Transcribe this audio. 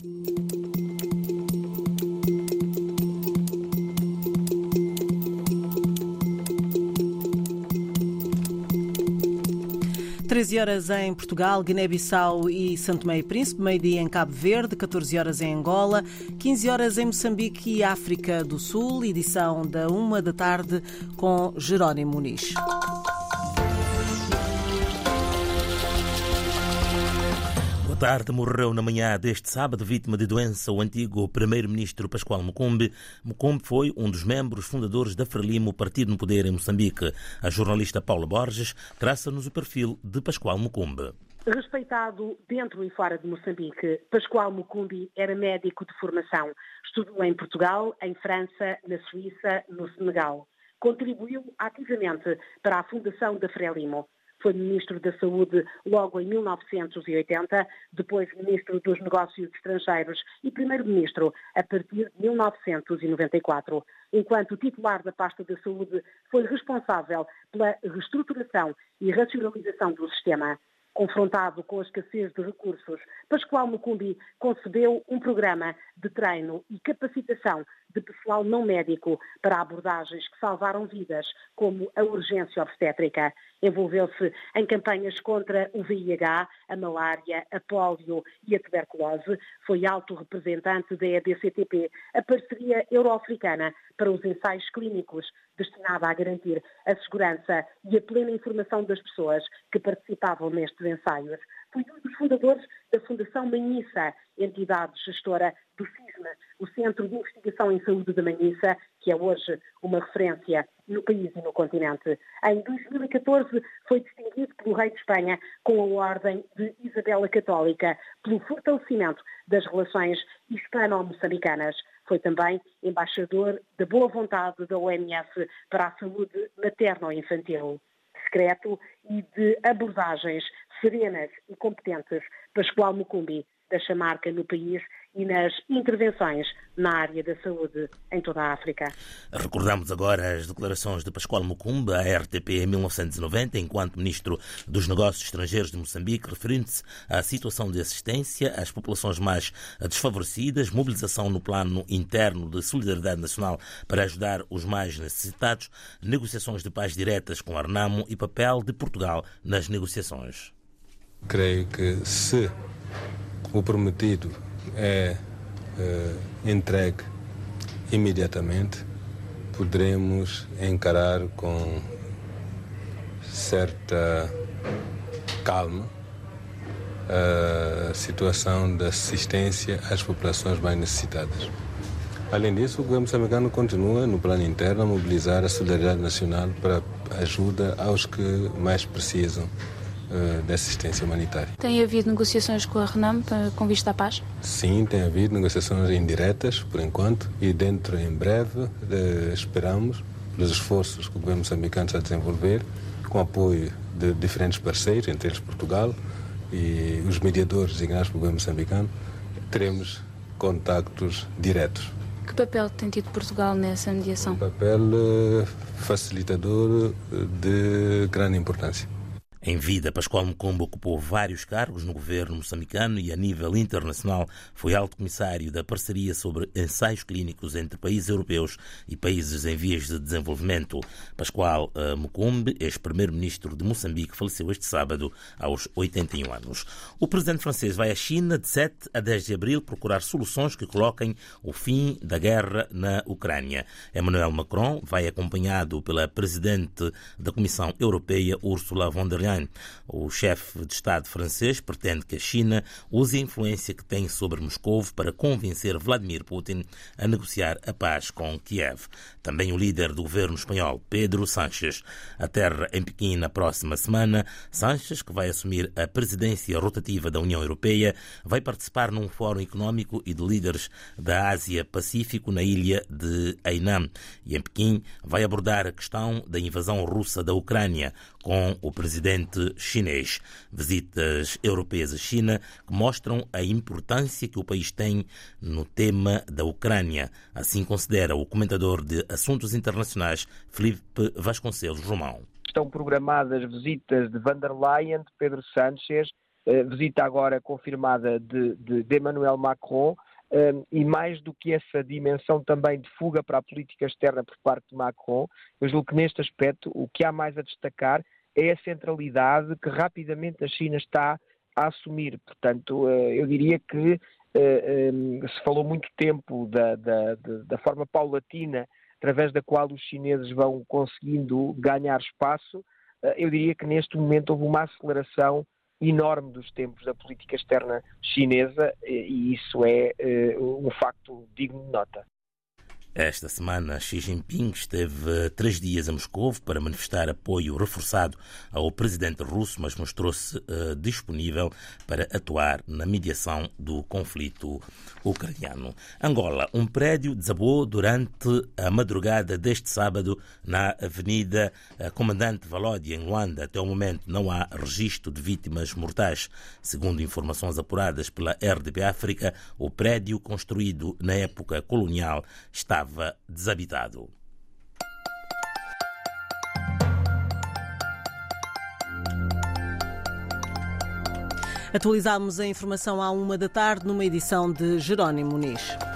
Horas em Portugal, Guiné-Bissau e São Tomé e Príncipe, meio-dia em Cabo Verde, 14 horas em Angola, 15 horas em Moçambique e África do Sul, edição da 1 da tarde com Jerónimo Muniz. Boa tarde. Morreu na manhã deste sábado, vítima de doença, o antigo primeiro-ministro Pascoal Mucumbe. Mucumbe foi um dos membros fundadores da Frelimo, partido no poder em Moçambique. A jornalista Paula Borges traça-nos o perfil de Pascoal Mucumbe. Respeitado dentro e fora de Moçambique, Pascoal Mucumbe era médico de formação. Estudou em Portugal, em França, na Suíça, no Senegal. Contribuiu ativamente para a fundação da Frelimo. Foi Ministro da Saúde logo em 1980, depois Ministro dos Negócios Estrangeiros e Primeiro-Ministro a partir de 1994. Enquanto titular da pasta da Saúde, foi responsável pela reestruturação e racionalização do sistema. Confrontado com a escassez de recursos, Pascoal Mucumbe concebeu um programa de treino e capacitação de pessoal não médico para abordagens que salvaram vidas, como a urgência obstétrica. Envolveu-se em campanhas contra o VIH, a malária, a pólio e a tuberculose. Foi alto representante da EDCTP, a parceria euro-africana para os ensaios clínicos, destinada a garantir a segurança e a plena informação das pessoas que participavam nestes ensaios. Foi um dos fundadores da Fundação Manhissa, entidade gestora do CISMA, o Centro de Investigação em Saúde da Manhissa, que é hoje uma referência no país e no continente. Em 2014 foi distinguido pelo Rei de Espanha com a Ordem de Isabel a Católica, pelo fortalecimento das relações hispano-moçambicanas. Foi também embaixador da boa vontade da OMS para a saúde materno-infantil. Discreto e de abordagens serenas e competentes, Pascoal Mucumbe deixa marca no país e nas intervenções na área da saúde em toda a África. Recordamos agora as declarações de Pascoal Mucumbe à RTP em 1990, enquanto Ministro dos Negócios Estrangeiros de Moçambique, referindo-se à situação de assistência às populações mais desfavorecidas, mobilização no plano interno de solidariedade nacional para ajudar os mais necessitados, negociações de paz diretas com a RENAMO e papel de Portugal nas negociações. Creio que se o prometido é entregue imediatamente, poderemos encarar com certa calma a situação da assistência às populações mais necessitadas. Além disso, o governo moçambicano continua, no plano interno, a mobilizar a solidariedade nacional para ajuda aos que mais precisam de assistência humanitária. Tem havido negociações com a RENAMO com vista à paz? Sim, tem havido negociações indiretas, por enquanto, e dentro, em breve, esperamos, pelos esforços que o governo moçambicano está a desenvolver, com apoio de diferentes parceiros, entre eles Portugal, e os mediadores designados pelo governo moçambicano, teremos contactos diretos. Que papel tem tido Portugal nessa mediação? Um papel facilitador de grande importância. Em vida, Pascoal Mucumbe ocupou vários cargos no governo moçambicano e, a nível internacional, foi alto comissário da parceria sobre ensaios clínicos entre países europeus e países em vias de desenvolvimento. Pascoal Mucumbe, ex-primeiro-ministro de Moçambique, faleceu este sábado aos 81 anos. O presidente francês vai à China de 7 a 10 de abril procurar soluções que coloquem o fim da guerra na Ucrânia. Emmanuel Macron vai acompanhado pela presidente da Comissão Europeia, Ursula von der Leyen. O chefe de Estado francês pretende que a China use a influência que tem sobre Moscou para convencer Vladimir Putin a negociar a paz com Kiev. Também o líder do governo espanhol, Pedro Sánchez, aterra em Pequim na próxima semana. Sánchez, que vai assumir a presidência rotativa da União Europeia, vai participar num fórum económico e de líderes da Ásia-Pacífico na ilha de Hainan. E em Pequim vai abordar a questão da invasão russa da Ucrânia com o presidente chinês. Visitas europeias à China que mostram a importância que o país tem no tema da Ucrânia. Assim considera o comentador de assuntos internacionais, Filipe Vasconcelos Romão. Estão programadas visitas de Van der Leyen, de Pedro Sánchez visita agora confirmada de Emmanuel Macron, e mais do que essa dimensão também de fuga para a política externa por parte de Macron, eu julgo que neste aspecto o que há mais a destacar é a centralidade que rapidamente a China está a assumir. Portanto, eu diria que se falou muito tempo da forma paulatina através da qual os chineses vão conseguindo ganhar espaço. Eu diria que neste momento houve uma aceleração enorme dos tempos da política externa chinesa, e isso é um facto digno de nota. Esta semana, Xi Jinping esteve 3 dias a Moscou para manifestar apoio reforçado ao presidente russo, mas mostrou-se disponível para atuar na mediação do conflito ucraniano. Angola, um prédio desabou durante a madrugada deste sábado na Avenida Comandante Valódia, em Luanda. Até o momento não há registro de vítimas mortais. Segundo informações apuradas pela RDP África, o prédio, construído na época colonial, estava desabitado. Atualizamos a informação à 1 da tarde numa edição de Jerónimo Muniz.